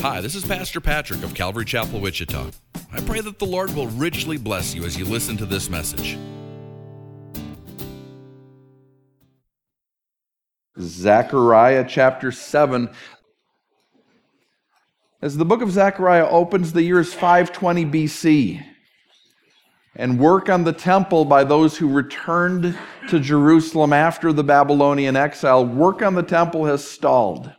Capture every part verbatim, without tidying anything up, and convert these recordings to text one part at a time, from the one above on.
Hi, this is Pastor Patrick of Calvary Chapel, Wichita. I pray that the Lord will richly bless you as you listen to this message. Zechariah chapter seven. As the book of Zechariah opens, the year is five twenty B C, and work on the temple by those who returned to Jerusalem after the Babylonian exile, work on the temple has stalled.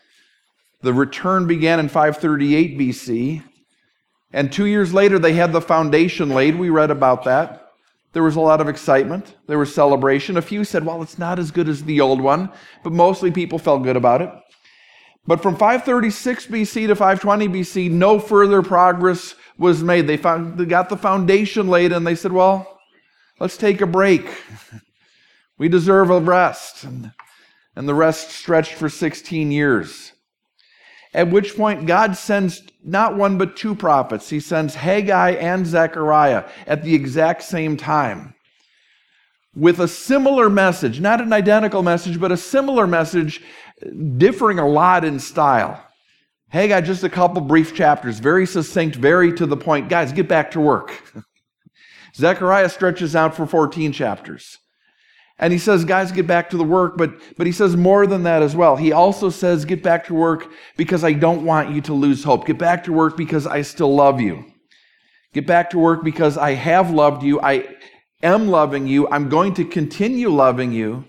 The return began in five thirty-eight B C, and two years later they had the foundation laid. We read about that. There was a lot of excitement. There was celebration. A few said, well, it's not as good as the old one, but mostly people felt good about it. But from five thirty-six B C to five twenty B C, no further progress was made. They found they got the foundation laid, and they said, well, let's take a break. We deserve a rest. And, and the rest stretched for sixteen years. At which point God sends not one but two prophets. He sends Haggai and Zechariah at the exact same time with a similar message, not an identical message, but a similar message, differing a lot in style. Haggai, just a couple brief chapters, very succinct, very to the point. Guys, get back to work. Zechariah stretches out for fourteen chapters. And he says, guys, get back to the work, but, but he says more than that as well. He also says, get back to work because I don't want you to lose hope. Get back to work because I still love you. Get back to work because I have loved you. I am loving you. I'm going to continue loving you.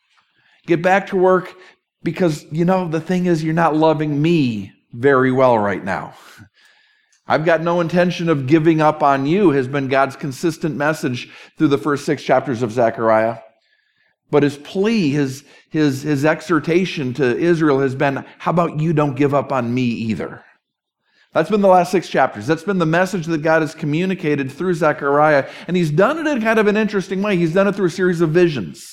Get back to work because, you know, the thing is, you're not loving me very well right now. I've got no intention of giving up on you, has been God's consistent message through the first six chapters of Zechariah. But his plea, his, his, his exhortation to Israel has been, how about you don't give up on me either? That's been the last six chapters. That's been the message that God has communicated through Zechariah. And he's done it in kind of an interesting way. He's done it through a series of visions.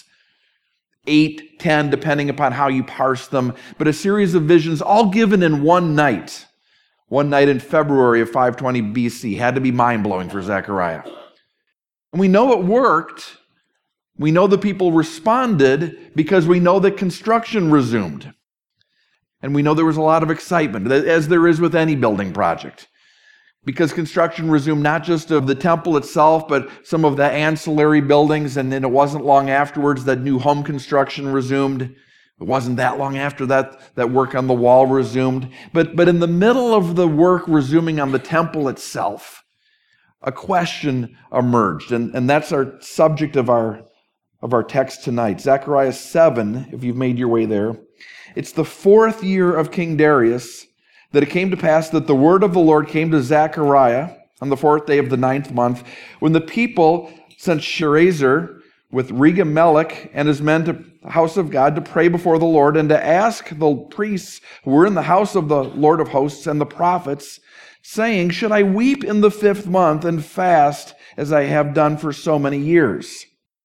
Eight, ten, depending upon how you parse them. But a series of visions all given in one night. One night in February of five twenty B C. Had to be mind-blowing for Zechariah. And we know it worked. We know the people responded because we know that construction resumed. And we know there was a lot of excitement, as there is with any building project. Because construction resumed not just of the temple itself, but some of the ancillary buildings. And then it wasn't long afterwards that new home construction resumed. It wasn't that long after that that work on the wall resumed. But, but in the middle of the work resuming on the temple itself, a question emerged. And, and that's our subject of our of our text tonight. Zechariah seven, if you've made your way there. It's the fourth year of King Darius that it came to pass that the word of the Lord came to Zechariah on the fourth day of the ninth month, when the people sent Sherezer with Regem-Melech and his men to the house of God to pray before the Lord and to ask the priests who were in the house of the Lord of hosts and the prophets, saying, should I weep in the fifth month and fast as I have done for so many years?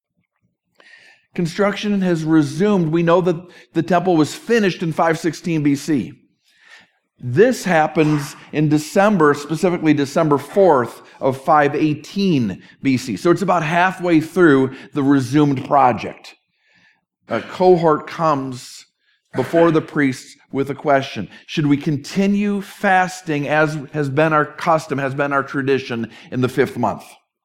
Construction has resumed. We know that the temple was finished in five sixteen B C. This happens in December, specifically December fourth of five eighteen B C. So it's about halfway through the resumed project. A cohort comes before the priests with a question. Should we continue fasting as has been our custom, has been our tradition in the fifth month?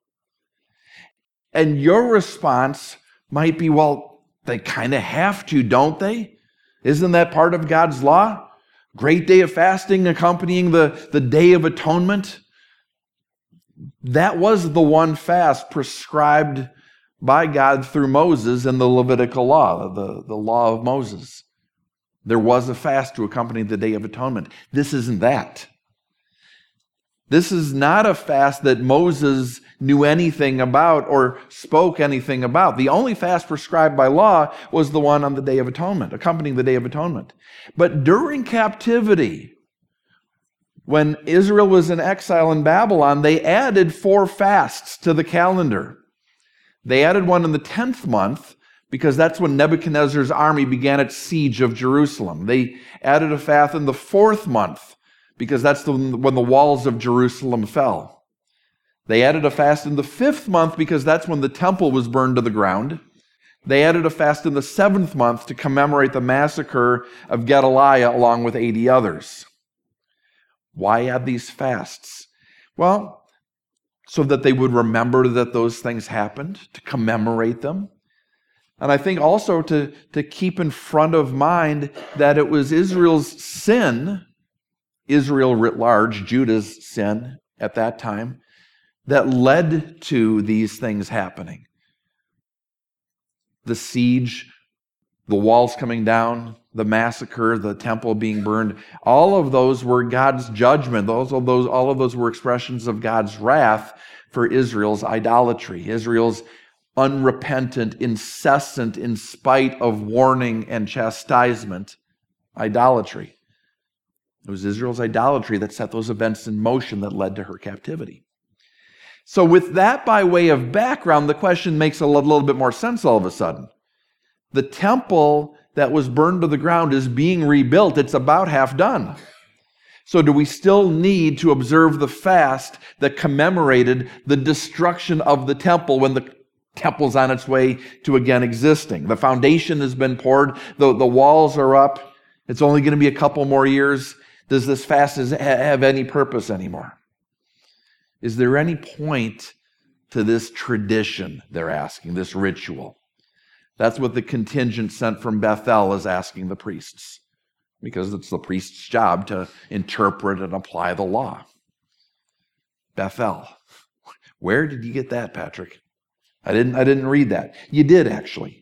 And your response might be, well, they kind of have to, don't they? Isn't that part of God's law? Great day of fasting accompanying the, the Day of Atonement. That was the one fast prescribed by God through Moses in the Levitical law, the, the law of Moses. There was a fast to accompany the Day of Atonement. This isn't that. This is not a fast that Moses knew anything about or spoke anything about. The only fast prescribed by law was the one on the Day of Atonement, accompanying the Day of Atonement. But during captivity, when Israel was in exile in Babylon, they added four fasts to the calendar. They added one in the tenth month, because that's when Nebuchadnezzar's army began its siege of Jerusalem. They added a fast in the fourth month, because that's the, when the walls of Jerusalem fell. They added a fast in the fifth month because that's when the temple was burned to the ground. They added a fast in the seventh month to commemorate the massacre of Gedaliah along with eighty others. Why add these fasts? Well, so that they would remember that those things happened, to commemorate them. And I think also to, to keep in front of mind that it was Israel's sin, Israel writ large, Judah's sin at that time, that led to these things happening. The siege, the walls coming down, the massacre, the temple being burned, all of those were God's judgment. Those, all, those, all of those were expressions of God's wrath for Israel's idolatry, Israel's unrepentant, incessant, in spite of warning and chastisement, idolatry. It was Israel's idolatry that set those events in motion that led to her captivity. So with that by way of background, the question makes a little bit more sense all of a sudden. The temple that was burned to the ground is being rebuilt. It's about half done. So do we still need to observe the fast that commemorated the destruction of the temple when the temple's on its way to again existing? The foundation has been poured. The, the walls are up. It's only going to be a couple more years. Does this fast have any purpose anymore? Is there any point to this tradition, they're asking, this ritual? That's what the contingent sent from Bethel is asking the priests, because it's the priest's job to interpret and apply the law. Bethel. Where did you get that, Patrick? I didn't, I didn't read that. You did, actually.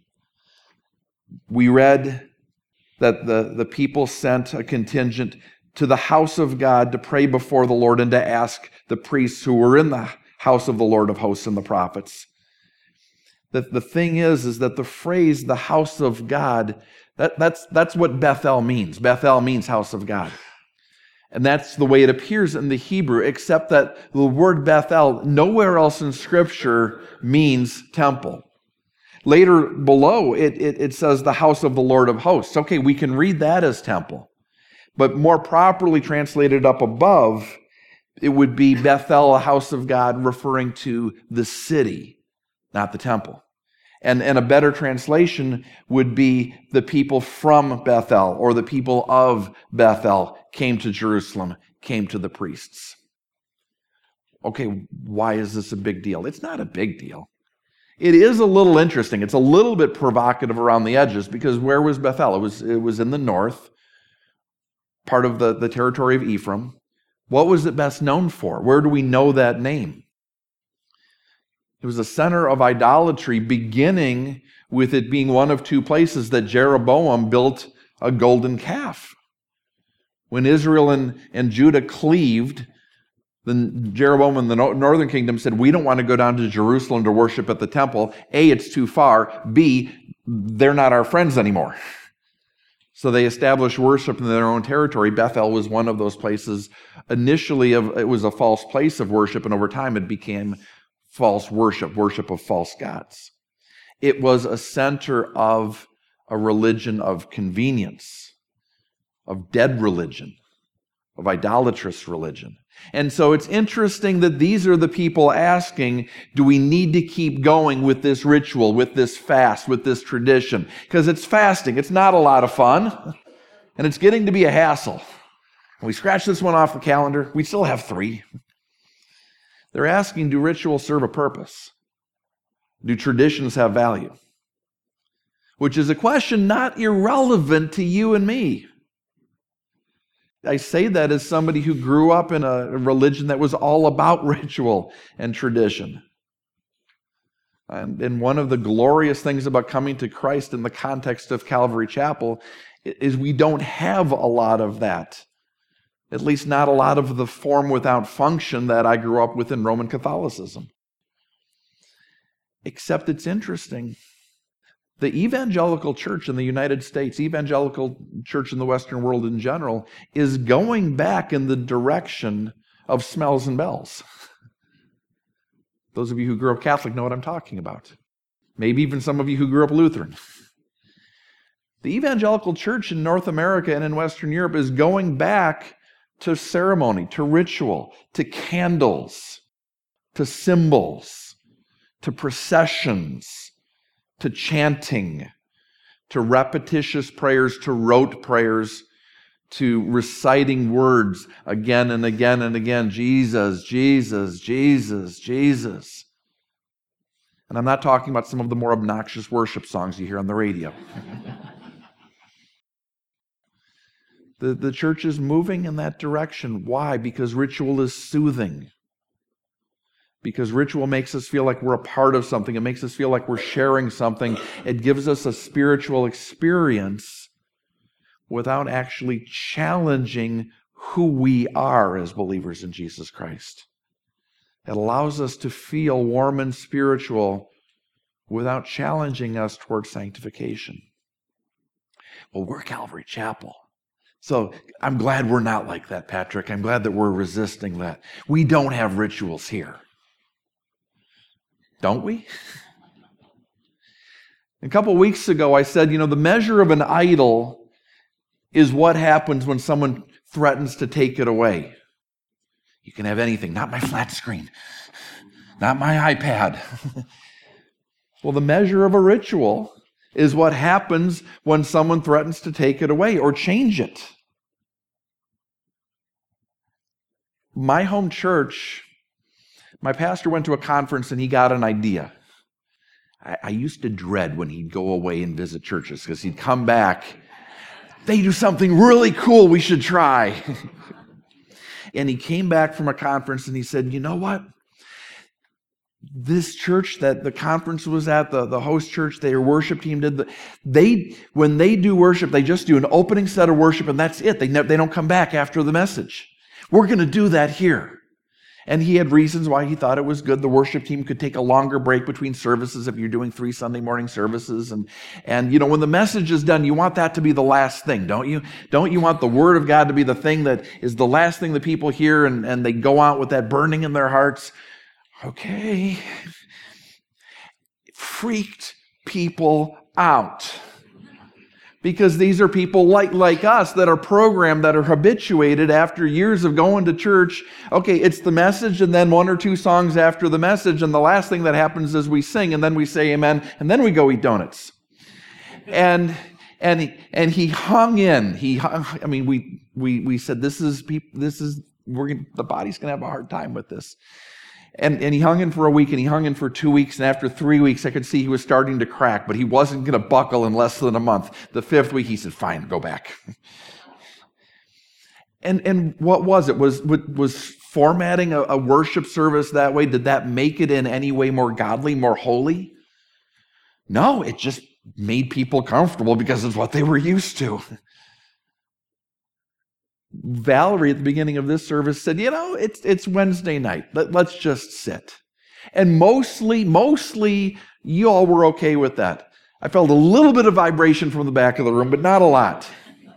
We read that the, the people sent a contingent to the house of God to pray before the Lord and to ask the priests who were in the house of the Lord of hosts and the prophets. That the thing is, is that the phrase, the house of God, that, that's, that's what Bethel means. Bethel means house of God. And that's the way it appears in the Hebrew, except that the word Bethel, nowhere else in Scripture means temple. Later below, it, it, it says the house of the Lord of hosts. Okay, we can read that as temple. But more properly translated up above, it would be Bethel, a house of God, referring to the city, not the temple. And, and a better translation would be the people from Bethel, or the people of Bethel came to Jerusalem, came to the priests. Okay, why is this a big deal? It's not a big deal. It is a little interesting. It's a little bit provocative around the edges, because where was Bethel? It was, it was in the north, part of the, the territory of Ephraim. What was it best known for? Where do we know that name? It was a center of idolatry, beginning with it being one of two places that Jeroboam built a golden calf. When Israel and, and Judah cleaved, then Jeroboam and the northern kingdom said, we don't want to go down to Jerusalem to worship at the temple. A, it's too far. B, they're not our friends anymore. So they established worship in their own territory. Bethel was one of those places. Initially, it was a false place of worship, and over time it became false worship, worship of false gods. It was a center of a religion of convenience, of dead religion, of idolatrous religion. And so it's interesting that these are the people asking, do we need to keep going with this ritual, with this fast, with this tradition? Because it's fasting. It's not a lot of fun, and it's getting to be a hassle. We scratch this one off the calendar. We still have three. They're asking, do rituals serve a purpose? Do traditions have value? Which is a question not irrelevant to you and me. I say that as somebody who grew up in a religion that was all about ritual and tradition. And, and one of the glorious things about coming to Christ in the context of Calvary Chapel is we don't have a lot of that. At least not a lot of the form without function that I grew up with in Roman Catholicism. Except it's interesting. The evangelical church in the United States, evangelical church in the Western world in general, is going back in the direction of smells and bells. Those of you who grew up Catholic know what I'm talking about. Maybe even some of you who grew up Lutheran. The evangelical church in North America and in Western Europe is going back to ceremony, to ritual, to candles, to symbols, to processions, to chanting, to repetitious prayers, to rote prayers, to reciting words again and again and again. Jesus, Jesus, Jesus, Jesus. And I'm not talking about some of the more obnoxious worship songs you hear on the radio. the, the church is moving in that direction. Why? Because ritual is soothing. Because ritual makes us feel like we're a part of something. It makes us feel like we're sharing something. It gives us a spiritual experience without actually challenging who we are as believers in Jesus Christ. It allows us to feel warm and spiritual without challenging us towards sanctification. Well, we're Calvary Chapel. So I'm glad we're not like that, Patrick. I'm glad that we're resisting that. We don't have rituals here. Don't we? A couple weeks ago, I said, you know, the measure of an idol is what happens when someone threatens to take it away. You can have anything, not my flat screen, not my iPad. Well, the measure of a ritual is what happens when someone threatens to take it away or change it. My home church, my pastor went to a conference and he got an idea. I, I used to dread when he'd go away and visit churches because he'd come back. They do something really cool we should try. And he came back from a conference and he said, you know what? This church that the conference was at, the, the host church, their worship team did, the, they, when they do worship, they just do an opening set of worship and that's it. They, ne- they don't come back after the message. We're going to do that here. And he had reasons why he thought it was good. The worship team could take a longer break between services if you're doing three Sunday morning services. And, and you know, when the message is done, you want that to be the last thing, don't you? Don't you want the Word of God to be the thing that is the last thing that people hear and, and they go out with that burning in their hearts? Okay. Freaked people out. Because these are people like, like us that are programmed, that are habituated after years of going to church. Okay, it's the message and then one or two songs after the message, and the last thing that happens is we sing and then we say amen and then we go eat donuts. And and he, and he hung in. He hung, I mean, we we we said this is this is we're gonna, the body's going to have a hard time with this. And, and he hung in for a week, and he hung in for two weeks, and after three weeks, I could see he was starting to crack, but he wasn't going to buckle in less than a month. The fifth week, he said, fine, go back. And and what was it? Was, was formatting a, a worship service that way, did that make it in any way more godly, more holy? No, it just made people comfortable because it's what they were used to. Valerie at the beginning of this service said, you know, it's it's Wednesday night. Let, let's just sit. And mostly, mostly, you all were okay with that. I felt a little bit of vibration from the back of the room, but not a lot.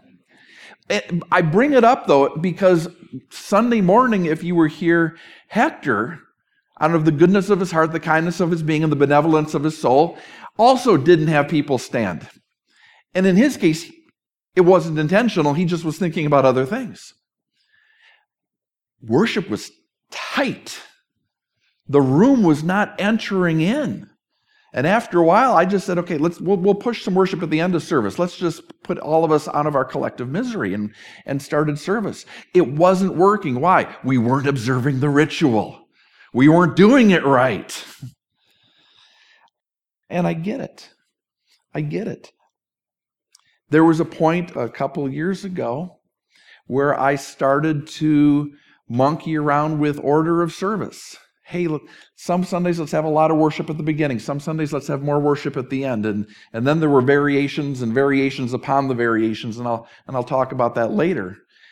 I bring it up, though, because Sunday morning, if you were here, Hector, out of the goodness of his heart, the kindness of his being, and the benevolence of his soul, also didn't have people stand. And in his case, it wasn't intentional. He just was thinking about other things. Worship was tight. The room was not entering in. And after a while, I just said, okay, let's we'll, we'll push some worship at the end of service. Let's just put all of us out of our collective misery and, and started service. It wasn't working. Why? We weren't observing the ritual. We weren't doing it right. And I get it. I get it. There was a point a couple of years ago where I started to monkey around with order of service. Hey, look, some Sundays let's have a lot of worship at the beginning. Some Sundays let's have more worship at the end. And, and then there were variations and variations upon the variations, and I'll and I'll talk about that later.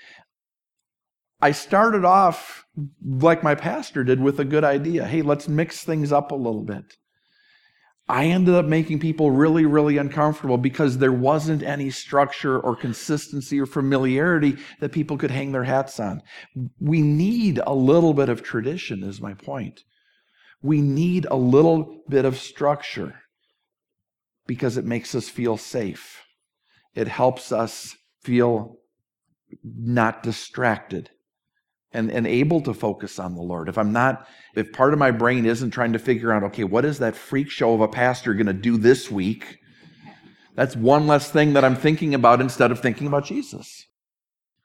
I started off like my pastor did with a good idea. Hey, let's mix things up a little bit. I ended up making people really, really uncomfortable because there wasn't any structure or consistency or familiarity that people could hang their hats on. We need a little bit of tradition, is my point. We need a little bit of structure because it makes us feel safe. It helps us feel not distracted. And, and able to focus on the Lord. If I'm not, if part of my brain isn't trying to figure out, okay, what is that freak show of a pastor going to do this week? That's one less thing that I'm thinking about instead of thinking about Jesus.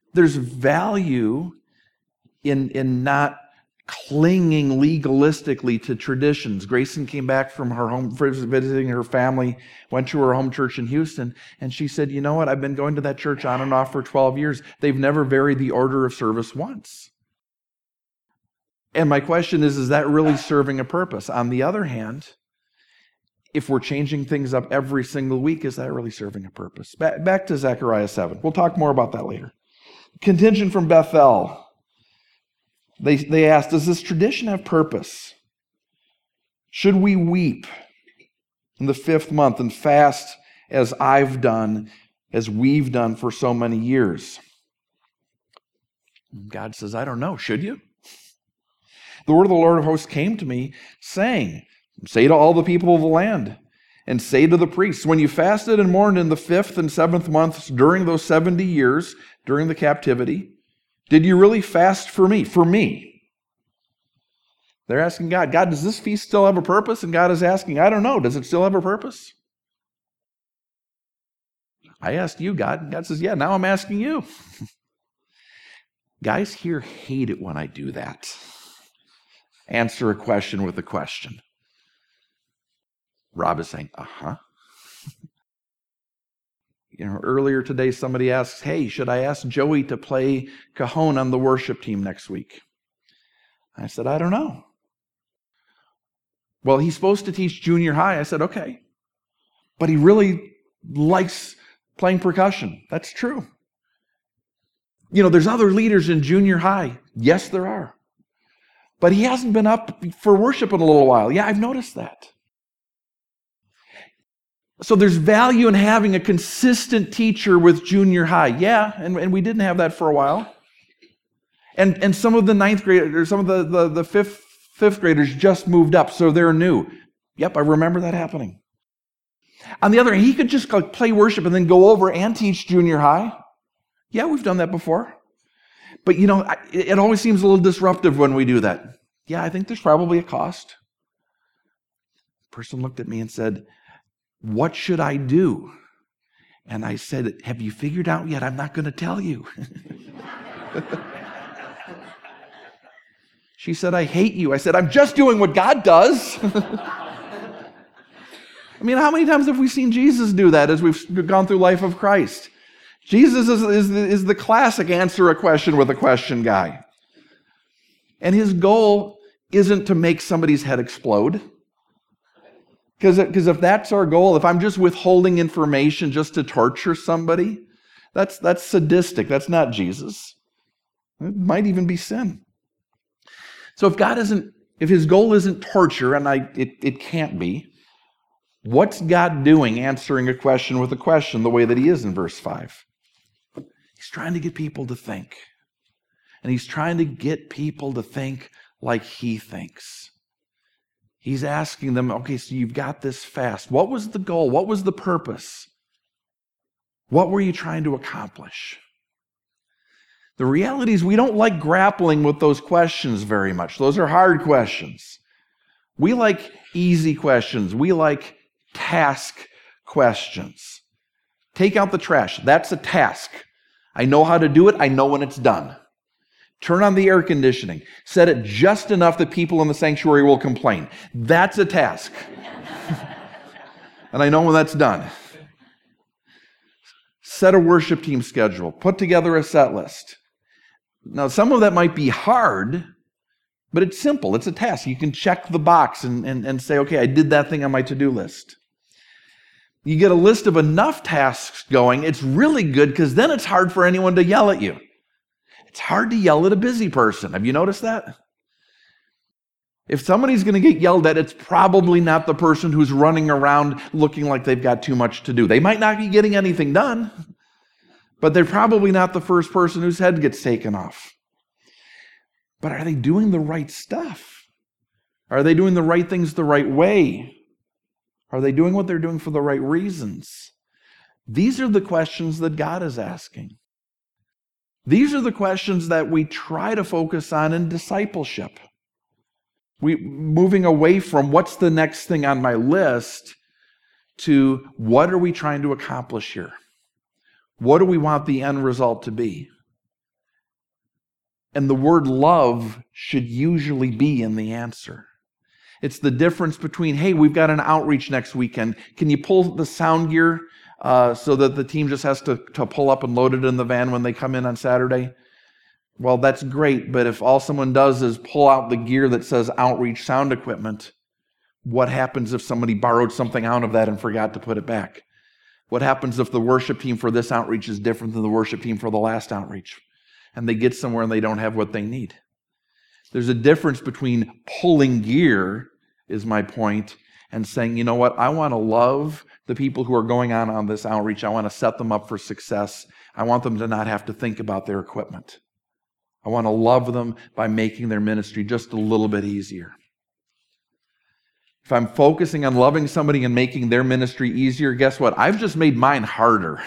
There's value in, in not clinging legalistically to traditions. Grayson came back from her home, visiting her family, went to her home church in Houston, and she said, you know what, I've been going to that church on and off for twelve years. They've never varied the order of service once. And my question is, is that really serving a purpose? On the other hand, if we're changing things up every single week, is that really serving a purpose? Back, back to Zechariah seven. We'll talk more about that later. Contingent from Bethel. They, they asked, does this tradition have purpose? Should we weep in the fifth month and fast as I've done, as we've done for so many years? God says, I don't know. Should you? The word of the Lord of hosts came to me, saying, say to all the people of the land, and say to the priests, when you fasted and mourned in the fifth and seventh months during those seventy years, during the captivity, did you really fast for me? For me. They're asking God, God, does this feast still have a purpose? And God is asking, I don't know. Does it still have a purpose? I asked you, God. And God says, yeah, now I'm asking you. Guys here hate it when I do that. Answer a question with a question. Rob is saying, uh-huh. You know, earlier today, somebody asks, hey, should I ask Joey to play cajon on the worship team next week? I said, I don't know. Well, he's supposed to teach junior high. I said, okay. But he really likes playing percussion. That's true. You know, there's other leaders in junior high. Yes, there are. But he hasn't been up for worship in a little while. Yeah, I've noticed that. So there's value in having a consistent teacher with junior high. Yeah, and, and we didn't have that for a while. And and some of the ninth graders, some of the, the, the fifth, fifth graders just moved up, so they're new. Yep, I remember that happening. On the other hand, he could just like play worship and then go over and teach junior high. Yeah, we've done that before. But you know, it, it always seems a little disruptive when we do that. Yeah, I think there's probably a cost. The person looked at me and said, what should I do? And I said, have you figured out yet? I'm not going to tell you. She said, I hate you. I said, I'm just doing what God does. I mean, how many times have we seen Jesus do that as we've gone through life of Christ? Jesus is, is, the, is the classic answer a question with a question guy. And his goal isn't to make somebody's head explode. Because if that's our goal, if I'm just withholding information just to torture somebody, that's, that's sadistic. That's not Jesus. It might even be sin. So if God isn't, if his goal isn't torture, and I, it, it can't be, what's God doing answering a question with a question the way that he is in verse five? He's trying to get people to think. And he's trying to get people to think like he thinks. He's asking them, okay, so you've got this fast. What was the goal? What was the purpose? What were you trying to accomplish? The reality is we don't like grappling with those questions very much. Those are hard questions. We like easy questions. We like task questions. Take out the trash. That's a task. I know how to do it. I know when it's done. Turn on the air conditioning. Set it just enough that people in the sanctuary will complain. That's a task. And I know when that's done. Set a worship team schedule. Put together a set list. Now, some of that might be hard, but it's simple. It's a task. You can check the box and, and, and say, okay, I did that thing on my to-do list. You get a list of enough tasks going, it's really good because then it's hard for anyone to yell at you. It's hard to yell at a busy person. Have you noticed that? If somebody's going to get yelled at, it's probably not the person who's running around looking like they've got too much to do. They might not be getting anything done, but they're probably not the first person whose head gets taken off. But are they doing the right stuff? Are they doing the right things the right way? Are they doing what they're doing for the right reasons? These are the questions that God is asking. These are the questions that we try to focus on in discipleship. We moving away from what's the next thing on my list to what are we trying to accomplish here? What do we want the end result to be? And the word love should usually be in the answer. It's the difference between, hey, we've got an outreach next weekend. Can you pull the sound gear uh, so that the team just has to, to pull up and load it in the van when they come in on Saturday? Well, that's great, but if all someone does is pull out the gear that says outreach sound equipment, what happens if somebody borrowed something out of that and forgot to put it back? What happens if the worship team for this outreach is different than the worship team for the last outreach? And they get somewhere and they don't have what they need. There's a difference between pulling gear, is my point, and saying, you know what, I want to love the people who are going on on this outreach. I want to set them up for success. I want them to not have to think about their equipment. I want to love them by making their ministry just a little bit easier. If I'm focusing on loving somebody and making their ministry easier, guess what? I've just made mine harder.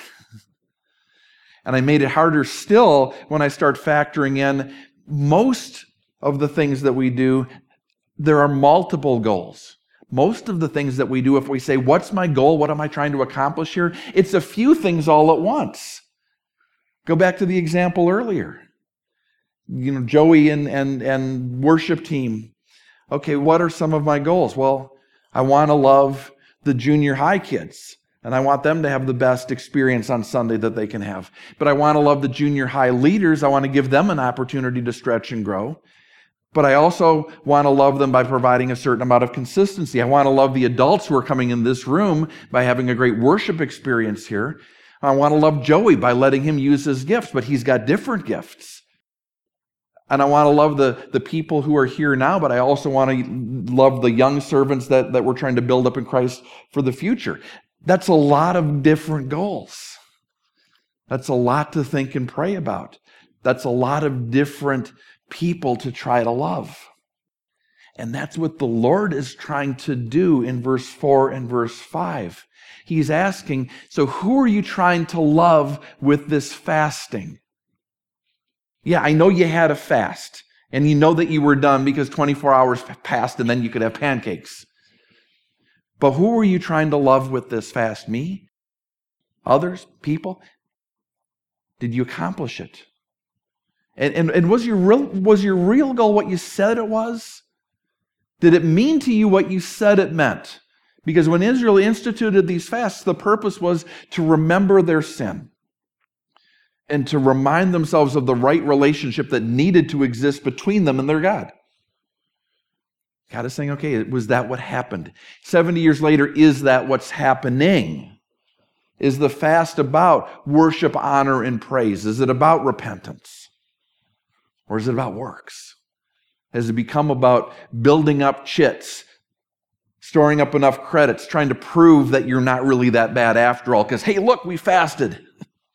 And I made it harder still when I start factoring in most of the things that we do. There are multiple goals. Most of the things that we do, if we say, what's my goal? What am I trying to accomplish here? It's a few things all at once. Go back to the example earlier. You know, Joey and, and, and worship team. Okay, what are some of my goals? Well, I want to love the junior high kids, and I want them to have the best experience on Sunday that they can have. But I want to love the junior high leaders. I want to give them an opportunity to stretch and grow. But I also want to love them by providing a certain amount of consistency. I want to love the adults who are coming in this room by having a great worship experience here. I want to love Joey by letting him use his gifts, but he's got different gifts. And I want to love the, the people who are here now, but I also want to love the young servants that, that we're trying to build up in Christ for the future. That's a lot of different goals. That's a lot to think and pray about. That's a lot of different people to try to love. And that's what the Lord is trying to do in verse four and verse five. He's asking, so who are you trying to love with this fasting? Yeah, I know you had a fast, and you know that you were done because twenty-four hours passed and then you could have pancakes. But who are you trying to love with this fast? Me? Others? People? Did you accomplish it? And, and, and was your real, was your real goal what you said it was? Did it mean to you what you said it meant? Because when Israel instituted these fasts, the purpose was to remember their sin and to remind themselves of the right relationship that needed to exist between them and their God. God is saying, okay, was that what happened? seventy years later, is that what's happening? Is the fast about worship, honor, and praise? Is it about repentance? Or is it about works? Has it become about building up chits, storing up enough credits, trying to prove that you're not really that bad after all? Because, hey, look, we fasted.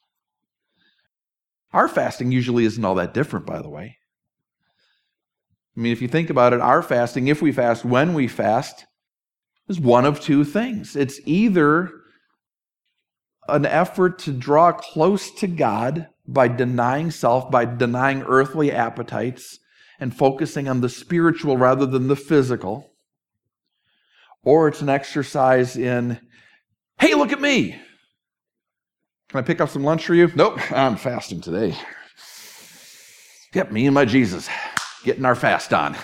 Our fasting usually isn't all that different, by the way. I mean, if you think about it, our fasting, if we fast, when we fast, is one of two things. It's either an effort to draw close to God by denying self, by denying earthly appetites, and focusing on the spiritual rather than the physical, or it's an exercise in, hey, look at me. Can I pick up some lunch for you? Nope, I'm fasting today. Yep, me and my Jesus getting our fast on.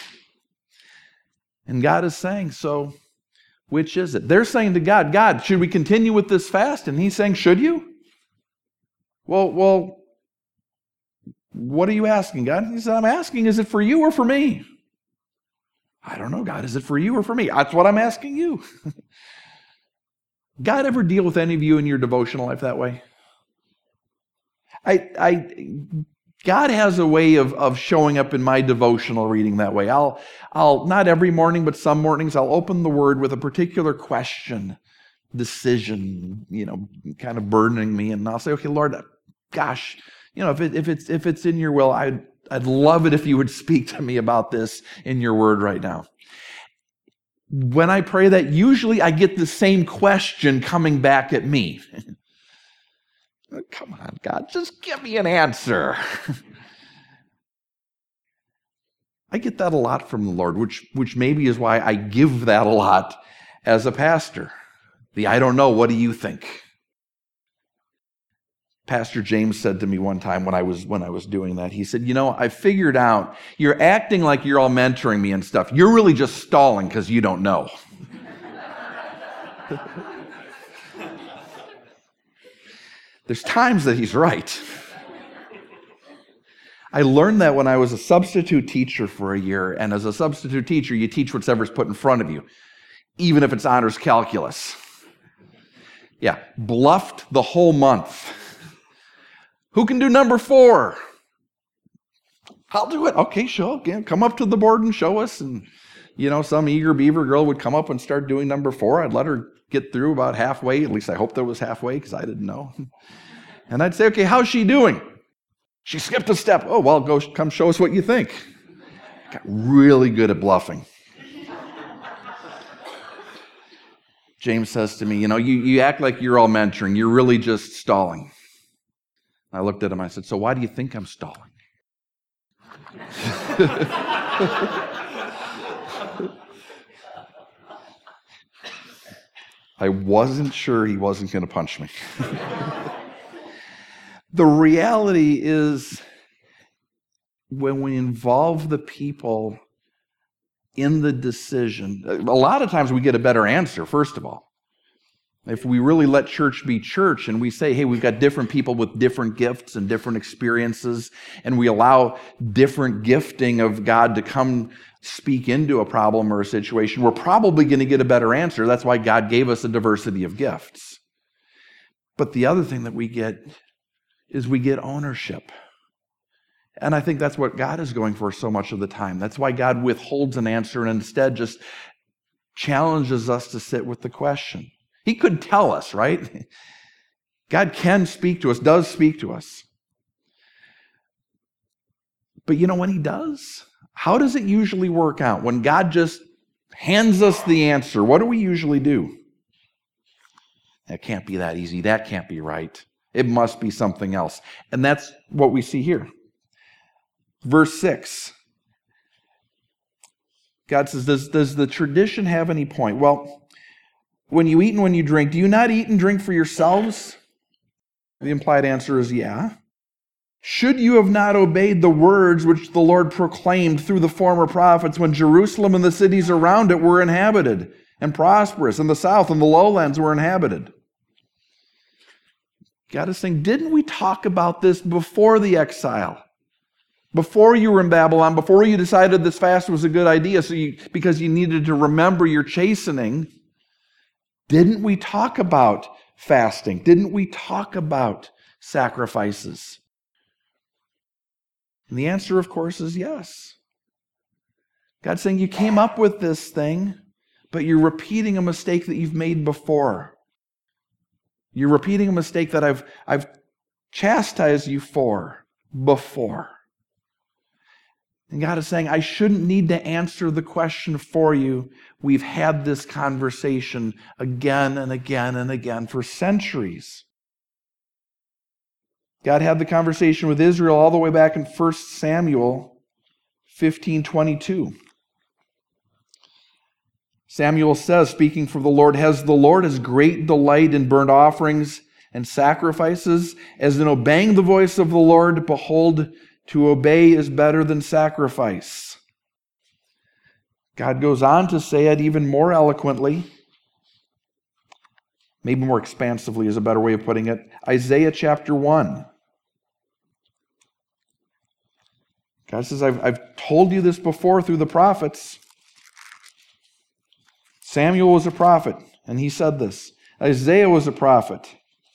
And God is saying, so which is it? They're saying to God, God, should we continue with this fast? And he's saying, should you? Well, well, what are you asking, God? He said, I'm asking, is it for you or for me? I don't know, God, is it for you or for me? That's what I'm asking you. God ever deal with any of you in your devotional life that way? I, I, God has a way of, of showing up in my devotional reading that way. I'll, I'll, not every morning, but some mornings, I'll open the Word with a particular question, decision, you know, kind of burdening me, and I'll say, okay, Lord, gosh, you know, if it, if it's if it's in your will, I'd I'd love it if you would speak to me about this in your Word right now. When I pray that, usually I get the same question coming back at me. Come on, God, just give me an answer. I get that a lot from the Lord, which, which maybe is why I give that a lot as a pastor. The I don't know, what do you think? Pastor James said to me one time when I was when I was doing that, he said, you know, I figured out you're acting like you're all mentoring me and stuff. You're really just stalling because you don't know. There's times that he's right. I learned that when I was a substitute teacher for a year, and as a substitute teacher, you teach whatever's put in front of you, even if it's honors calculus. Yeah, bluffed the whole month. Who can do number four? I'll do it. Okay, show. Okay, come up to the board and show us. And, you know, some eager beaver girl would come up and start doing number four. I'd let her get through about halfway. At least I hoped that was halfway because I didn't know. And I'd say, okay, how's she doing? She skipped a step. Oh, well, go come show us what you think. Got really good at bluffing. James says to me, you know, you, you act like you're all mentoring. You're really just stalling. I looked at him, I said, so why do you think I'm stalling? I wasn't sure he wasn't going to punch me. The reality is, when we involve the people in the decision, a lot of times we get a better answer, first of all. If we really let church be church and we say, hey, we've got different people with different gifts and different experiences, and we allow different gifting of God to come speak into a problem or a situation, we're probably going to get a better answer. That's why God gave us a diversity of gifts. But the other thing that we get is we get ownership. And I think that's what God is going for so much of the time. That's why God withholds an answer and instead just challenges us to sit with the question. He could tell us, right? God can speak to us, does speak to us. But you know, when he does, how does it usually work out? When God just hands us the answer, what do we usually do? That can't be that easy. That can't be right. It must be something else. And that's what we see here. Verse six. God says, does, does the tradition have any point? Well, when you eat and when you drink, do you not eat and drink for yourselves? The implied answer is yeah. Should you have not obeyed the words which the Lord proclaimed through the former prophets when Jerusalem and the cities around it were inhabited and prosperous, and the south and the lowlands were inhabited? God is saying, didn't we talk about this before the exile? Before you were in Babylon, before you decided this fast was a good idea, so you, because you needed to remember your chastening, didn't we talk about fasting? Didn't we talk about sacrifices? And the answer, of course, is yes. God's saying you came up with this thing, but you're repeating a mistake that you've made before. You're repeating a mistake that I've, I've chastised you for before. And God is saying, I shouldn't need to answer the question for you. We've had this conversation again and again and again for centuries. God had the conversation with Israel all the way back in First Samuel fifteen twenty-two. Samuel says, speaking for the Lord, has the Lord as great delight in burnt offerings and sacrifices as in obeying the voice of the Lord? Behold, to obey is better than sacrifice. God goes on to say it even more eloquently, maybe more expansively is a better way of putting it. Isaiah chapter one. God says, I've, I've told you this before through the prophets. Samuel was a prophet, and he said this. Isaiah was a prophet.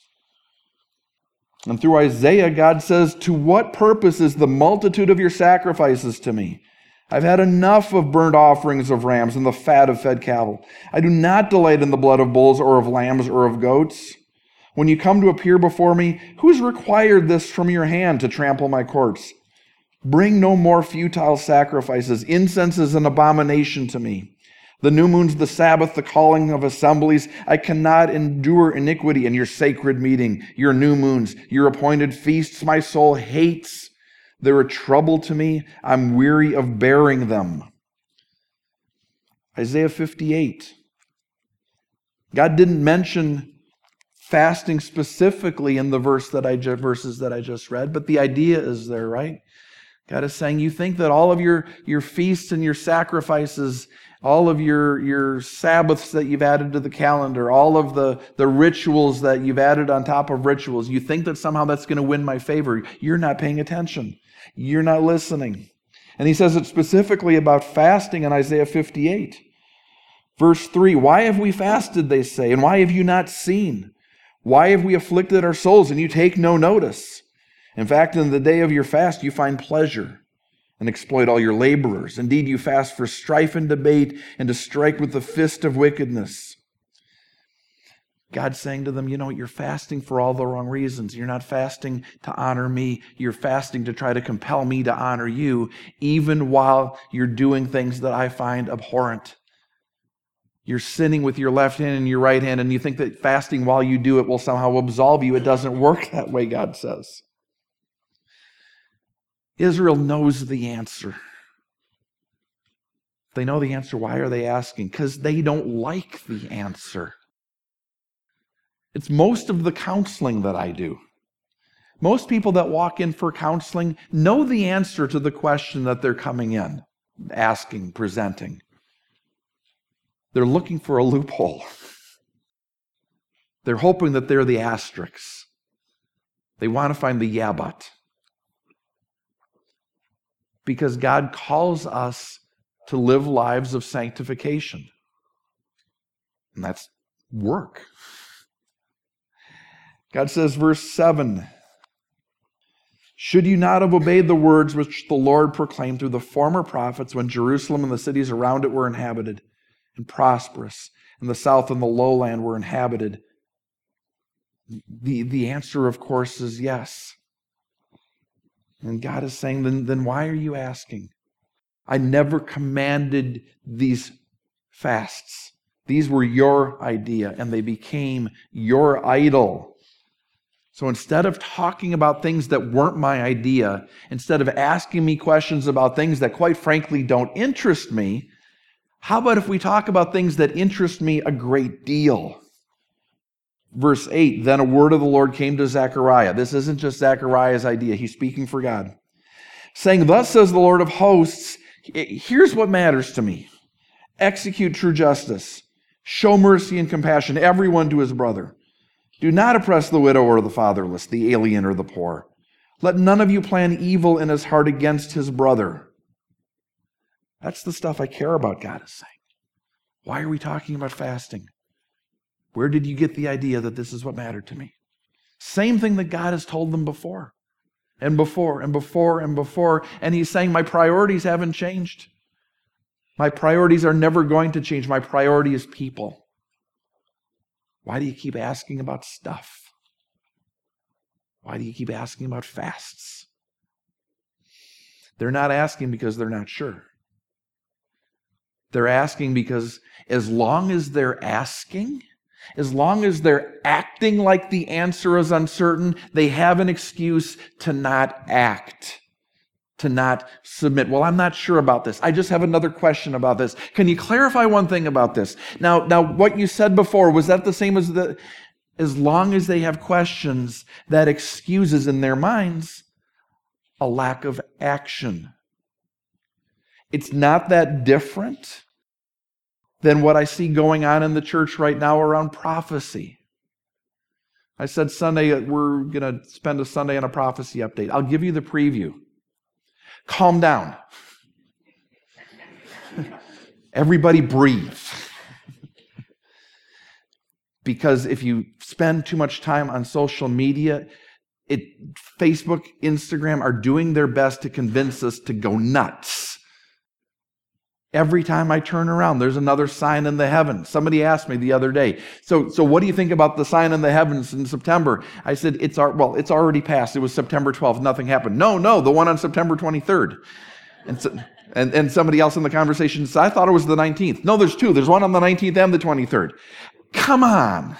And through Isaiah, God says, to what purpose is the multitude of your sacrifices to me? I've had enough of burnt offerings of rams and the fat of fed cattle. I do not delight in the blood of bulls or of lambs or of goats. When you come to appear before me, who's required this from your hand to trample my courts? Bring no more futile sacrifices. Incense is an abomination to me. The new moon's the Sabbath, the calling of assemblies. I cannot endure iniquity in your sacred meeting, your new moons, your appointed feasts. My soul hates. They're a trouble to me. I'm weary of bearing them. Isaiah fifty-eight. God didn't mention fasting specifically in the verse that I ju- verses that I just read, but the idea is there, right? God is saying, you think that all of your, your feasts and your sacrifices, all of your, your Sabbaths that you've added to the calendar, all of the, the rituals that you've added on top of rituals, you think that somehow that's going to win my favor. You're not paying attention. You're not listening. And he says it specifically about fasting in Isaiah fifty-eight. Verse three, why have we fasted, they say, and why have you not seen? Why have we afflicted our souls, and you take no notice? In fact, in the day of your fast, you find pleasure and exploit all your laborers. Indeed, you fast for strife and debate and to strike with the fist of wickedness. God's saying to them, you know, you're fasting for all the wrong reasons. You're not fasting to honor me. You're fasting to try to compel me to honor you, even while you're doing things that I find abhorrent. You're sinning with your left hand and your right hand, and you think that fasting while you do it will somehow absolve you. It doesn't work that way, God says. Israel knows the answer. They know the answer. Why are they asking? Because they don't like the answer. It's most of the counseling that I do. Most people that walk in for counseling know the answer to the question that they're coming in, asking, presenting. They're looking for a loophole. They're hoping that they're the asterisks. They want to find the yeah, but. Because God calls us to live lives of sanctification. And that's work. God says, verse seven, should you not have obeyed the words which the Lord proclaimed through the former prophets when Jerusalem and the cities around it were inhabited and prosperous, and the south and the lowland were inhabited? The, the answer, of course, is yes. And God is saying, then, then why are you asking? I never commanded these fasts. These were your idea, and they became your idol. So instead of talking about things that weren't my idea, instead of asking me questions about things that quite frankly don't interest me, how about if we talk about things that interest me a great deal? Verse eight, then a word of the Lord came to Zechariah. This isn't just Zechariah's idea. He's speaking for God. Saying, thus says the Lord of hosts, here's what matters to me. Execute true justice. Show mercy and compassion, everyone to his brother. Do not oppress the widow or the fatherless, the alien or the poor. Let none of you plan evil in his heart against his brother. That's the stuff I care about, God is saying. Why are we talking about fasting? Where did you get the idea that this is what mattered to me? Same thing that God has told them before, and before, and before, and before. And he's saying, my priorities haven't changed. My priorities are never going to change. My priority is people. Why do you keep asking about stuff? Why do you keep asking about fasts? They're not asking because they're not sure. They're asking because as long as they're asking, as long as they're acting like the answer is uncertain, they have an excuse to not act, to not submit. Well, I'm not sure about this. I just have another question about this. Can you clarify one thing about this? Now, now, what you said before, was that the same as the, as long as they have questions, that excuses in their minds a lack of action? It's not that different than what I see going on in the church right now around prophecy. I said Sunday, we're going to spend a Sunday on a prophecy update. I'll give you the preview. Calm down. Everybody breathe. Because if you spend too much time on social media, it, Facebook, Instagram are doing their best to convince us to go nuts. Every time I turn around, there's another sign in the heavens. Somebody asked me the other day, so, so what do you think about the sign in the heavens in September? I said, it's our, well, it's already passed. It was September twelfth. Nothing happened. No, no, the one on September twenty-third. And, so, and, and somebody else in the conversation said, I thought it was the nineteenth. No, there's two. There's one on the nineteenth and the twenty-third. Come on.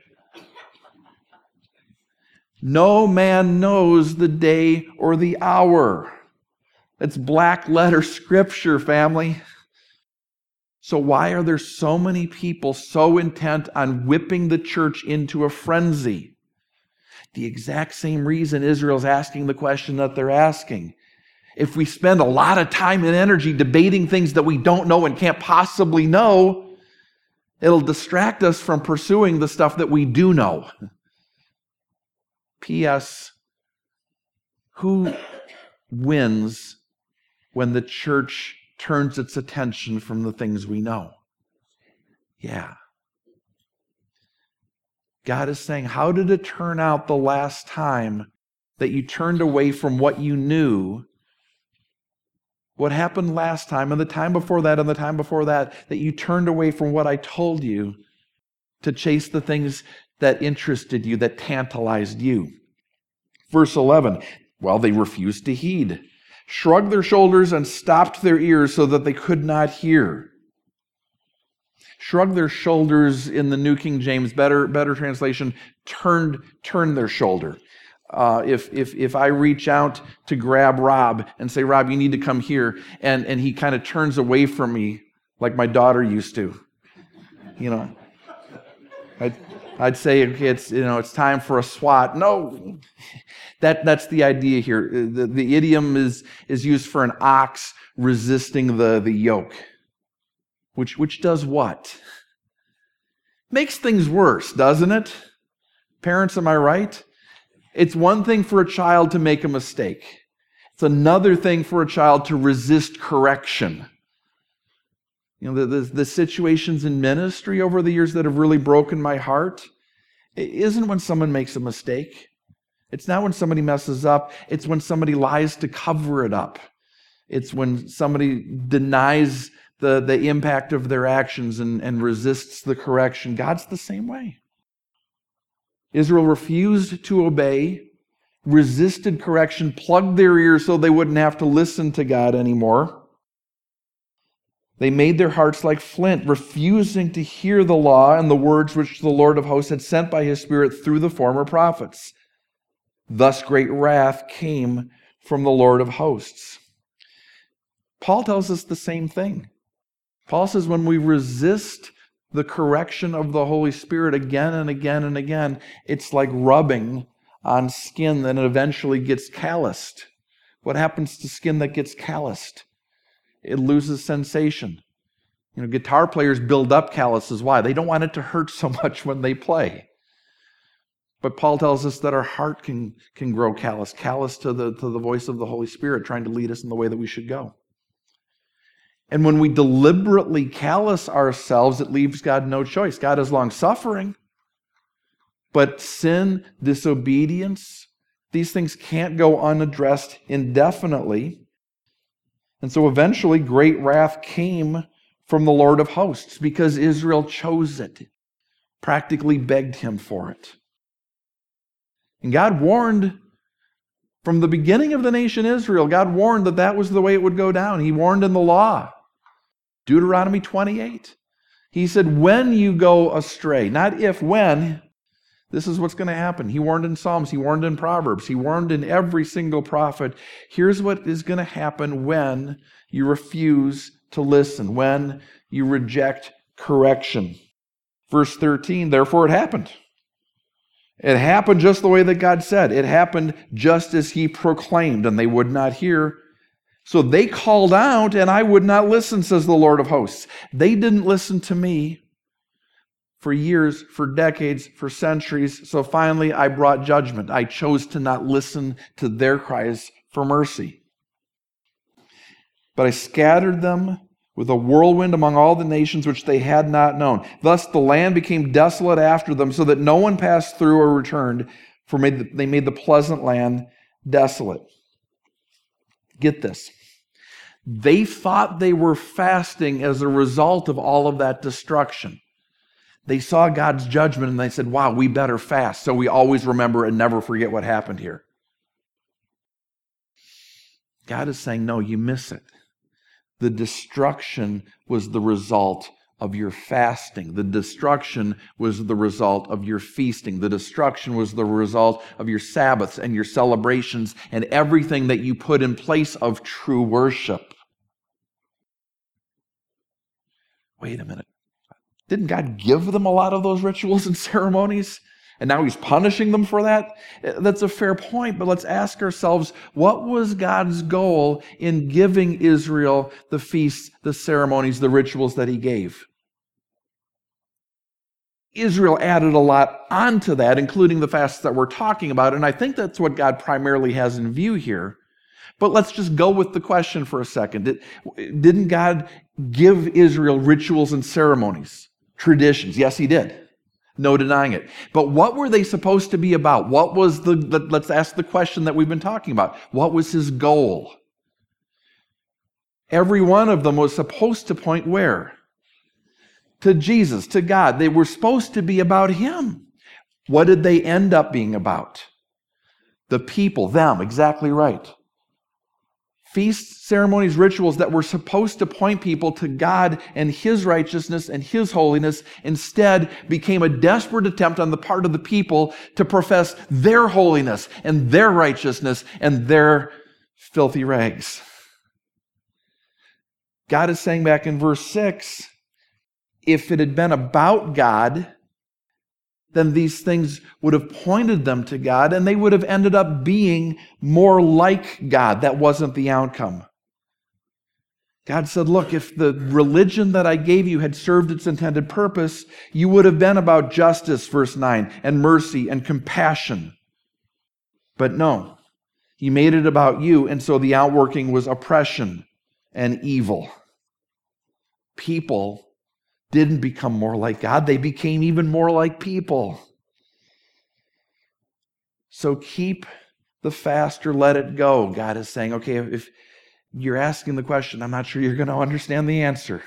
No man knows the day or the hour. It's black letter scripture, family. So why are there so many people so intent on whipping the church into a frenzy? The exact same reason Israel's asking the question that they're asking. If we spend a lot of time and energy debating things that we don't know and can't possibly know, it'll distract us from pursuing the stuff that we do know. P S. Who wins when the church turns its attention from the things we know? Yeah. God is saying, how did it turn out the last time that you turned away from what you knew? What happened last time and the time before that and the time before that, that you turned away from what I told you to chase the things that interested you, that tantalized you? Verse eleven, well, they refused to heed, shrugged their shoulders and stopped their ears so that they could not hear. Shrug their shoulders in the New King James, better, better translation, turned, turned their shoulder. Uh, if, if, if I reach out to grab Rob and say, Rob, you need to come here, and, and he kind of turns away from me like my daughter used to, you know, I'd, I'd say, okay, it's, you know, it's time for a swat. No, that, that's the idea here. The, the idiom is, is used for an ox resisting the, the yoke. Which, which does what? Makes things worse, doesn't it? Parents, am I right? It's one thing for a child to make a mistake. It's another thing for a child to resist correction. You know, the, the, the situations in ministry over the years that have really broken my heart, it isn't when someone makes a mistake. It's not when somebody messes up. It's when somebody lies to cover it up. It's when somebody denies The, the impact of their actions and, and resists the correction. God's the same way. Israel refused to obey, resisted correction, plugged their ears so they wouldn't have to listen to God anymore. They made their hearts like flint, refusing to hear the law and the words which the Lord of hosts had sent by his Spirit through the former prophets. Thus great wrath came from the Lord of hosts. Paul tells us the same thing. Paul says when we resist the correction of the Holy Spirit again and again and again, it's like rubbing on skin that eventually gets calloused. What happens to skin that gets calloused? It loses sensation. You know, guitar players build up calluses. Why? They don't want it to hurt so much when they play. But Paul tells us that our heart can, can grow callous, callous to the, to the voice of the Holy Spirit trying to lead us in the way that we should go. And when we deliberately callous ourselves, it leaves God no choice. God is long-suffering. But sin, disobedience, these things can't go unaddressed indefinitely. And so eventually great wrath came from the Lord of hosts because Israel chose it, practically begged him for it. And God warned from the beginning of the nation Israel, God warned that that was the way it would go down. He warned in the law. Deuteronomy twenty-eight. He said, when you go astray, not if, when, this is what's going to happen. He warned in Psalms, he warned in Proverbs, he warned in every single prophet. Here's what is going to happen when you refuse to listen, when you reject correction. Verse thirteen, therefore it happened. It happened just the way that God said. It happened just as he proclaimed, and they would not hear. So they called out, and I would not listen, says the Lord of hosts. They didn't listen to me for years, for decades, for centuries. So finally, I brought judgment. I chose to not listen to their cries for mercy. But I scattered them with a whirlwind among all the nations which they had not known. Thus the land became desolate after them, so that no one passed through or returned, for they made the pleasant land desolate. Get this. They thought they were fasting as a result of all of that destruction. They saw God's judgment and they said, wow, we better fast so we always remember and never forget what happened here. God is saying, no, you miss it. The destruction was the result of your fasting. The destruction was the result of your feasting. The destruction was the result of your Sabbaths and your celebrations and everything that you put in place of true worship. wait a minute. Didn't God give them a lot of those rituals and ceremonies? And now he's punishing them for that? That's a fair point, but let's ask ourselves, what was God's goal in giving Israel the feasts, the ceremonies, the rituals that he gave? Israel added a lot onto that, including the fasts that we're talking about, and I think that's what God primarily has in view here. But let's just go with the question for a second. Didn't God give Israel rituals and ceremonies, traditions? Yes, he did. No denying it. But what were they supposed to be about? What was the, let's ask the question that we've been talking about. What was his goal? Every one of them was supposed to point where? To Jesus, to God. They were supposed to be about him. What did they end up being about? The people, them, exactly right. Feasts, ceremonies, rituals that were supposed to point people to God and his righteousness and his holiness instead became a desperate attempt on the part of the people to profess their holiness and their righteousness and their filthy rags. God is saying back in verse six, if it had been about God, then these things would have pointed them to God, and they would have ended up being more like God. That wasn't the outcome. God said, look, if the religion that I gave you had served its intended purpose, you would have been about justice, verse nine, and mercy and compassion. But no, he made it about you, and so the outworking was oppression and evil. People didn't become more like God. They became even more like people. So keep the fast or let it go. God is saying, okay, if you're asking the question, I'm not sure you're going to understand the answer.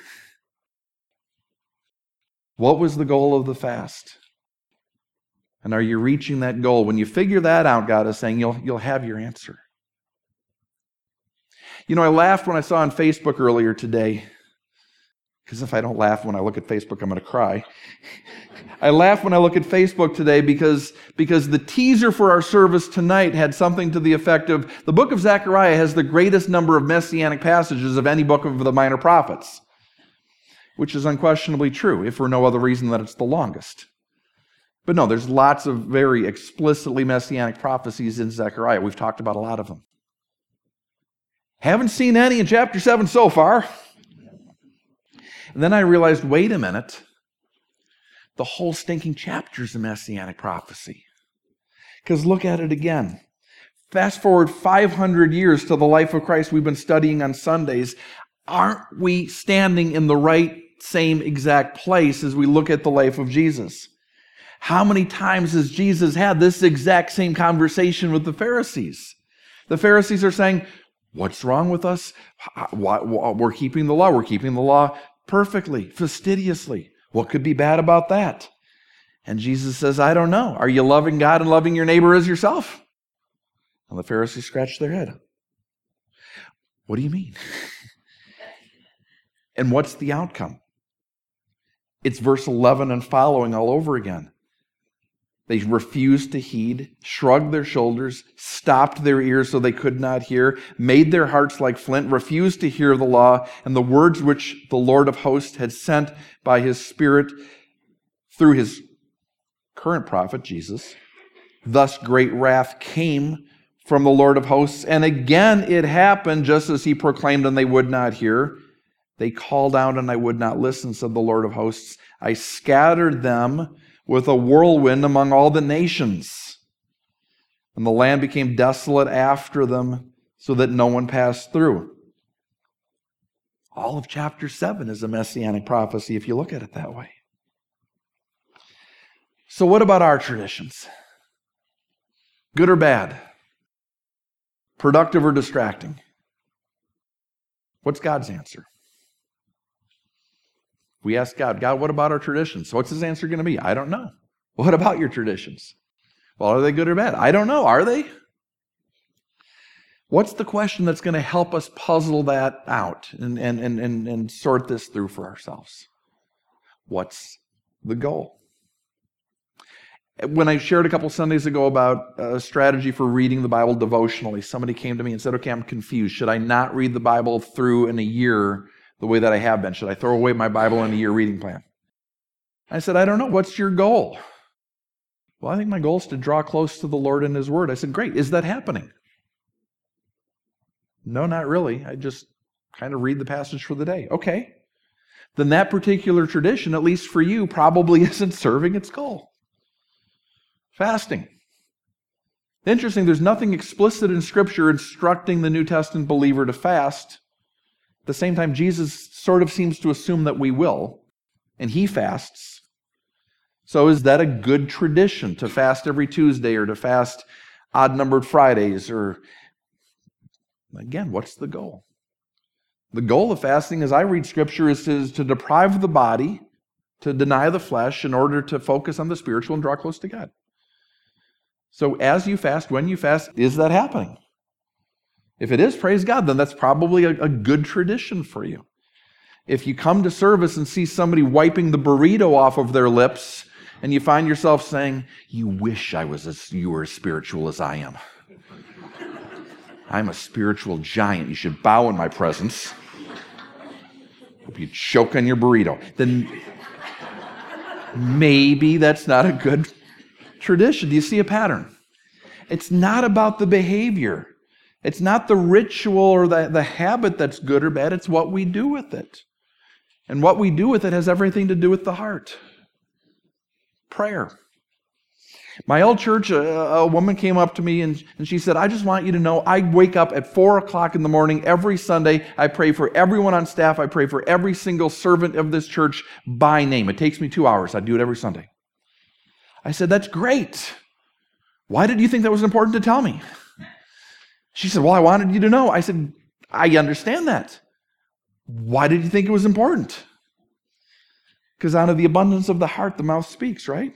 What was the goal of the fast? And are you reaching that goal? When you figure that out, God is saying, you'll, you'll have your answer. You know, I laughed when I saw on Facebook earlier today, because if I don't laugh when I look at Facebook, I'm going to cry. I laugh when I look at Facebook today because, because the teaser for our service tonight had something to the effect of, the book of Zechariah has the greatest number of messianic passages of any book of the minor prophets, which is unquestionably true, if for no other reason that it's the longest. But no, there's lots of very explicitly messianic prophecies in Zechariah. We've talked about a lot of them. Haven't seen any in chapter seven so far. And then I realized, wait a minute, the whole stinking chapter is a messianic prophecy. Because look at it again. Fast forward five hundred years to the life of Christ we've been studying on Sundays. Aren't we standing in the right same exact place as we look at the life of Jesus? How many times has Jesus had this exact same conversation with the Pharisees? The Pharisees are saying, what's wrong with us? We're keeping the law. We're keeping the law perfectly, fastidiously. What could be bad about that? And Jesus says, I don't know. Are you loving God and loving your neighbor as yourself? And the Pharisees scratch their head. What do you mean? And what's the outcome? It's verse eleven and following all over again. They refused to heed, shrugged their shoulders, stopped their ears so they could not hear, made their hearts like flint, refused to hear the law and the words which the Lord of hosts had sent by his Spirit through his current prophet, Jesus. Thus great wrath came from the Lord of hosts. And again it happened just as he proclaimed, and they would not hear. They called out, and I would not listen, said the Lord of hosts. I scattered them with a whirlwind among all the nations. And the land became desolate after them, so that no one passed through. All of chapter seven is a messianic prophecy, if you look at it that way. So what about our traditions? Good or bad? Productive or distracting? What's God's answer? We ask God, God, what about our traditions? What's his answer going to be? I don't know. What about your traditions? Well, are they good or bad? I don't know. Are they? What's the question that's going to help us puzzle that out and, and, and, and, and sort this through for ourselves? What's the goal? When I shared a couple Sundays ago about a strategy for reading the Bible devotionally, somebody came to me and said, okay, I'm confused. Should I not read the Bible through in a year, the way that I have been? Should I throw away my Bible and a year reading plan? I said, I don't know. What's your goal? Well, I think my goal is to draw close to the Lord and His Word. I said, great. Is that happening? No, not really. I just kind of read the passage for the day. Okay. Then that particular tradition, at least for you, probably isn't serving its goal. Fasting. Interesting, there's nothing explicit in Scripture instructing the New Testament believer to fast. At the same time, Jesus sort of seems to assume that we will, and He fasts. So is that a good tradition to fast every Tuesday or to fast odd-numbered Fridays? Or again, what's the goal? The goal of fasting, as I read Scripture, is to, is to deprive the body, to deny the flesh in order to focus on the spiritual and draw close to God. So as you fast, when you fast, is that happening? If it is, praise God, then that's probably a, a good tradition for you. If you come to service and see somebody wiping the burrito off of their lips, and you find yourself saying, you wish I was as you were as spiritual as I am. I'm a spiritual giant. You should bow in my presence. Hope you choke on your burrito. Then maybe that's not a good tradition. Do you see a pattern? It's not about the behavior. It's not the ritual or the, the habit that's good or bad. It's what we do with it. And what we do with it has everything to do with the heart. Prayer. My old church, a, a woman came up to me and, and she said, I just want you to know I wake up at four o'clock in the morning every Sunday. I pray for everyone on staff. I pray for every single servant of this church by name. It takes me two hours. I do it every Sunday. I said, that's great. Why did you think that was important to tell me? She said, well, I wanted you to know. I said, I understand that. Why did you think it was important? Because out of the abundance of the heart, the mouth speaks, right?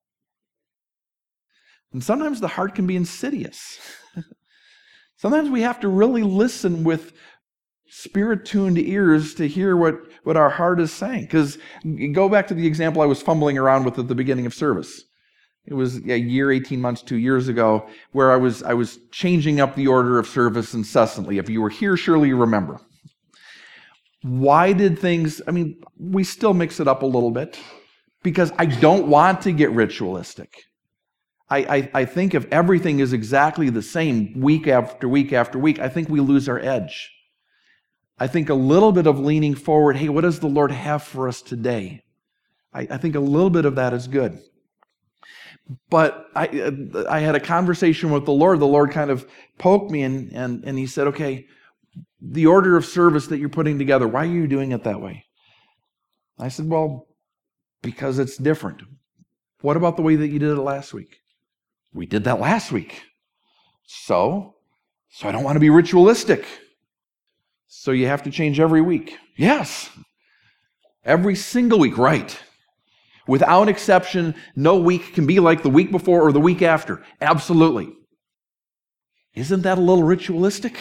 And sometimes the heart can be insidious. Sometimes we have to really listen with spirit-tuned ears to hear what, what our heart is saying. Because go back to the example I was fumbling around with at the beginning of service. It was a year, eighteen months, two years ago, where I was I was changing up the order of service incessantly. If you were here, surely you remember. Why did things, I mean, we still mix it up a little bit because I don't want to get ritualistic. I, I, I think if everything is exactly the same week after week after week, I think we lose our edge. I think a little bit of leaning forward, hey, what does the Lord have for us today? I, I think a little bit of that is good. But I I had a conversation with the Lord. The Lord kind of poked me and, and, and He said, okay, the order of service that you're putting together, why are you doing it that way? I said, well, because it's different. What about the way that you did it last week? We did that last week. So, so I don't want to be ritualistic. So you have to change every week. Yes. Every single week, right. Without exception, no week can be like the week before or the week after. Absolutely. Isn't that a little ritualistic?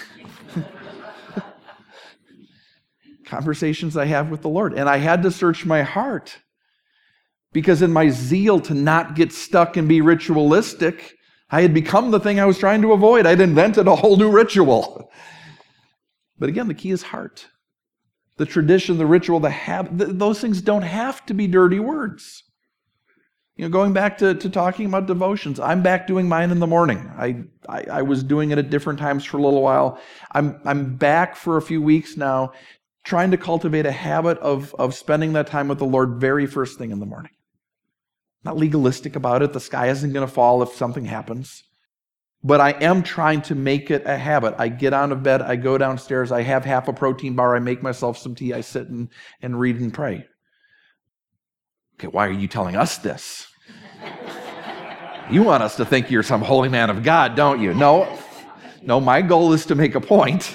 Conversations I have with the Lord. And I had to search my heart. Because in my zeal to not get stuck and be ritualistic, I had become the thing I was trying to avoid. I'd invented a whole new ritual. But again, the key is heart. The tradition, the ritual, the habit, th- those things don't have to be dirty words. You know, going back to, to talking about devotions, I'm back doing mine in the morning. I, I I was doing it at different times for a little while. I'm I'm back for a few weeks now, trying to cultivate a habit of, of spending that time with the Lord very first thing in the morning. Not legalistic about it. The sky isn't going to fall if something happens. But I am trying to make it a habit. I get out of bed, I go downstairs, I have half a protein bar, I make myself some tea, I sit and, and read and pray. Okay, why are you telling us this? You want us to think you're some holy man of God, don't you? No, no, my goal is to make a point.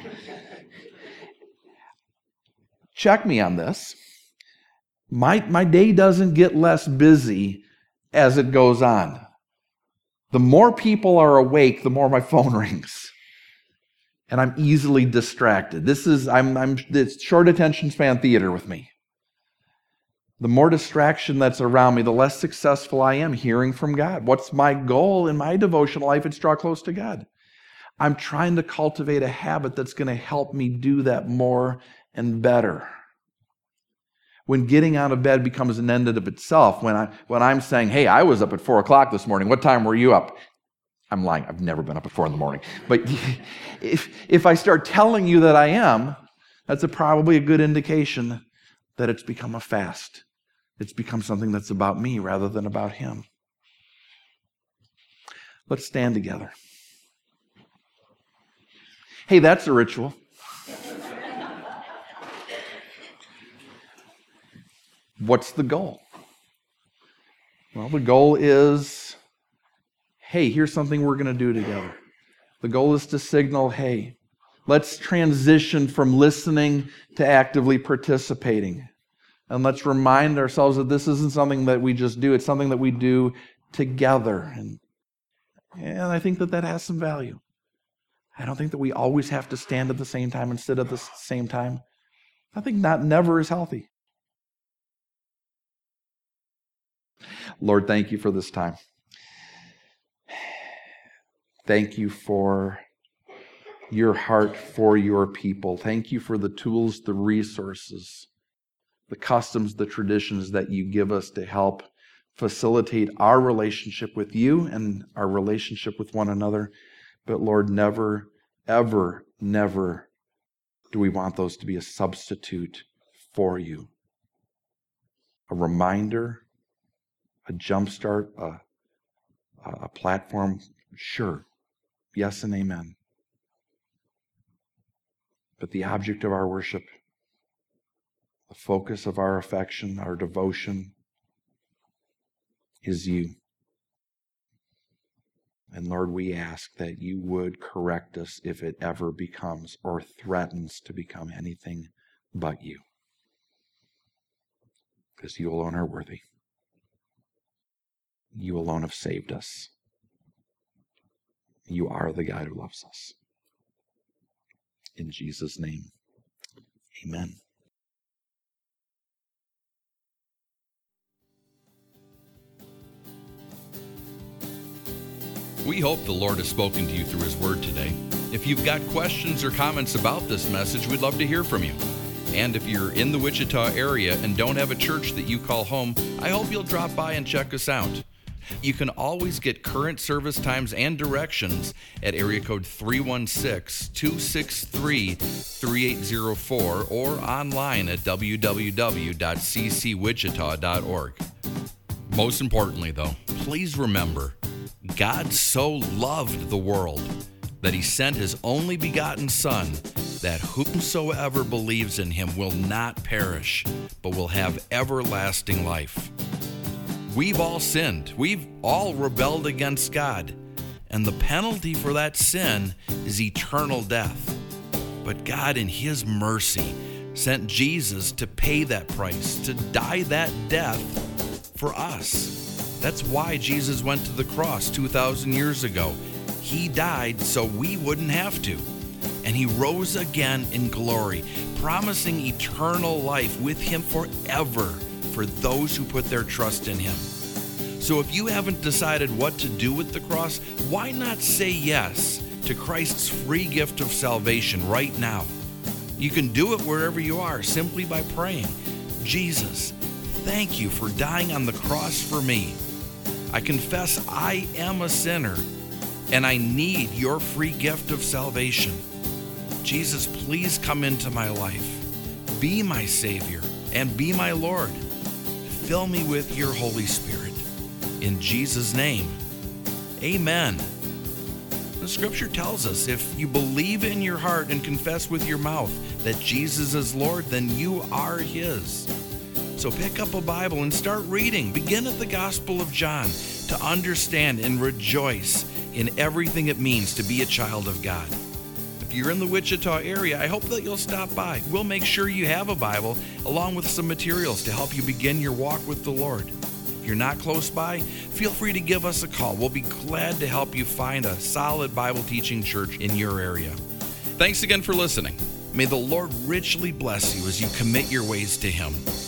Check me on this. My, my day doesn't get less busy as it goes on. The more people are awake, the more my phone rings. And I'm easily distracted. This is, I'm, I'm, it's short attention span theater with me. The more distraction that's around me, the less successful I am hearing from God. What's my goal in my devotional life? It's draw close to God. I'm trying to cultivate a habit that's going to help me do that more and better. When getting out of bed becomes an end in of itself, when, I, when I'm saying, hey, I was up at four o'clock this morning, what time were you up? I'm lying, I've never been up at four in the morning. But if, if I start telling you that I am, that's a, probably a good indication that it's become a fast. It's become something that's about me rather than about him. Let's stand together. Hey, that's a ritual. What's the goal? Well, the goal is, hey, here's something we're going to do together. The goal is to signal, hey, let's transition from listening to actively participating. And let's remind ourselves that this isn't something that we just do. It's something that we do together. And, and I think that that has some value. I don't think that we always have to stand at the same time and sit at the same time. I think not never is healthy. Lord, thank you for this time. Thank you for your heart for your people. Thank you for the tools, the resources, the customs, the traditions that you give us to help facilitate our relationship with you and our relationship with one another. But Lord, never, ever, never do we want those to be a substitute for you. A reminder, a jumpstart, a, a platform, sure. Yes and amen. But the object of our worship, the focus of our affection, our devotion, is you. And Lord, we ask that you would correct us if it ever becomes or threatens to become anything but you. Because you alone are worthy. You alone have saved us. You are the God who loves us. In Jesus' name, amen. We hope the Lord has spoken to you through His Word today. If you've got questions or comments about this message, we'd love to hear from you. And if you're in the Wichita area and don't have a church that you call home, I hope you'll drop by and check us out. You can always get current service times and directions at area code three one six, two six three, three eight zero four or online at w w w dot c c wichita dot org. Most importantly, though, please remember, God so loved the world that He sent His only begotten Son, that whomsoever believes in Him will not perish, but will have everlasting life. We've all sinned. We've all rebelled against God. And the penalty for that sin is eternal death. But God, in His mercy, sent Jesus to pay that price, to die that death for us. That's why Jesus went to the cross two thousand years ago. He died so we wouldn't have to. And He rose again in glory, promising eternal life with Him forever for those who put their trust in Him. So if you haven't decided what to do with the cross, why not say yes to Christ's free gift of salvation right now? You can do it wherever you are simply by praying, Jesus, thank you for dying on the cross for me. I confess I am a sinner and I need your free gift of salvation. Jesus, please come into my life. Be my Savior and be my Lord. Fill me with your Holy Spirit. In Jesus' name, amen. The Scripture tells us if you believe in your heart and confess with your mouth that Jesus is Lord, then you are His. So pick up a Bible and start reading. Begin at the Gospel of John to understand and rejoice in everything it means to be a child of God. If you're in the Wichita area, I hope that you'll stop by. We'll make sure you have a Bible along with some materials to help you begin your walk with the Lord. If you're not close by, feel free to give us a call. We'll be glad to help you find a solid Bible teaching church in your area. Thanks again for listening. May the Lord richly bless you as you commit your ways to Him.